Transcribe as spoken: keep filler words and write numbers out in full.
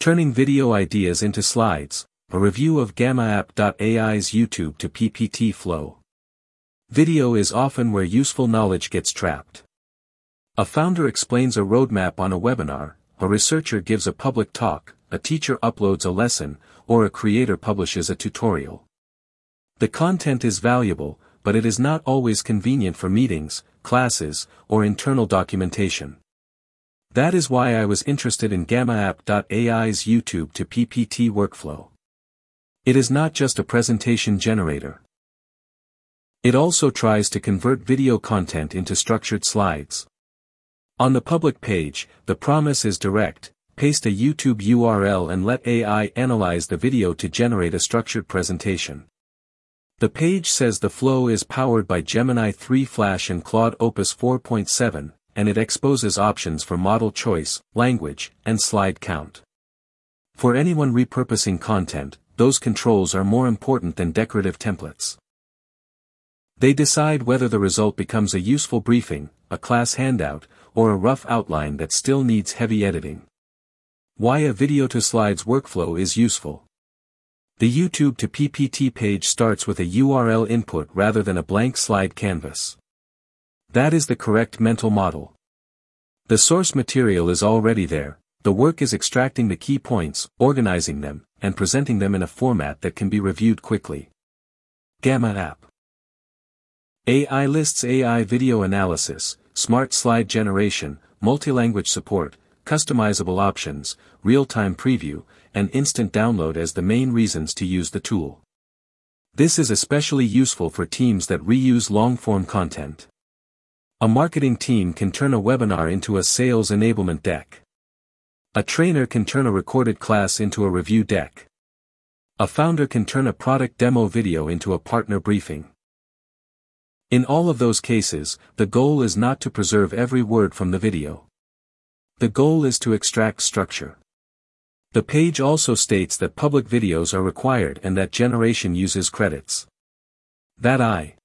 Turning video ideas into slides, a review of GammaApp dot A I's YouTube to P P T flow. Video is often where useful knowledge gets trapped. A founder explains a roadmap on a webinar, a researcher gives a public talk, a teacher uploads a lesson, or a creator publishes a tutorial. The content is valuable, but it is not always convenient for meetings, classes, or internal documentation. That is why I was interested in GammaApp dot A I's YouTube to P P T workflow. It is not just a presentation generator. It also tries to convert video content into structured slides. On the public page, the promise is direct: paste a YouTube U R L and let A I analyze the video to generate a structured presentation. The page says the flow is powered by Gemini three Flash and Claude Opus four point seven, and it exposes options for model choice, language, and slide count. For anyone repurposing content, those controls are more important than decorative templates. They decide whether the result becomes a useful briefing, a class handout, or a rough outline that still needs heavy editing. Why a video to slides workflow is useful. The YouTube to P P T page starts with a U R L input rather than a blank slide canvas. That is the correct mental model. The source material is already there, the work is extracting the key points, organizing them, and presenting them in a format that can be reviewed quickly. GammaApp. A I lists A I video analysis, smart slide generation, multilanguage support, customizable options, real-time preview, and instant download as the main reasons to use the tool. This is especially useful for teams that reuse long-form content. A marketing team can turn a webinar into a sales enablement deck. A trainer can turn a recorded class into a review deck. A founder can turn a product demo video into a partner briefing. In all of those cases, the goal is not to preserve every word from the video. The goal is to extract structure. The page also states that public videos are required and that generation uses credits. That I